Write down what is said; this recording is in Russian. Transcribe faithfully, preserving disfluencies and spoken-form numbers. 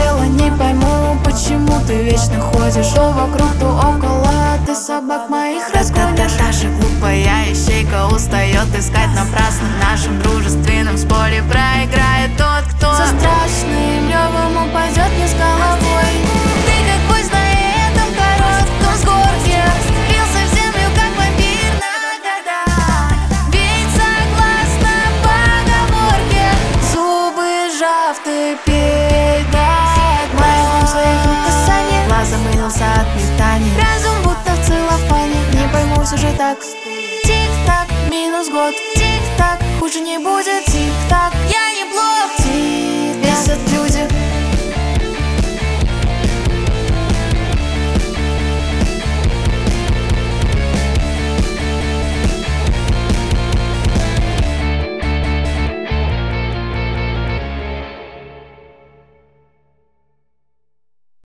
хотела, не пойму, почему ты вечно ходишь то вокруг, то около. Ты собак моих разгонишь. Та же глупая ищейка устает искать напрасно. В нашем дружественном споре проиграет тот, кто со страшным ревом упадет не с головой. Ты как поезд на этом коротком сгорке, впился в землю, как вампир навсегда. Ведь согласно поговорке, зубы сжав, ты педаль моим своих рук касаний. Глазом мылся от метаний, разум будто в целлофане. Не пойму, все же так. Тик-так, минус год, тик-так, хуже не будет. Тик-так,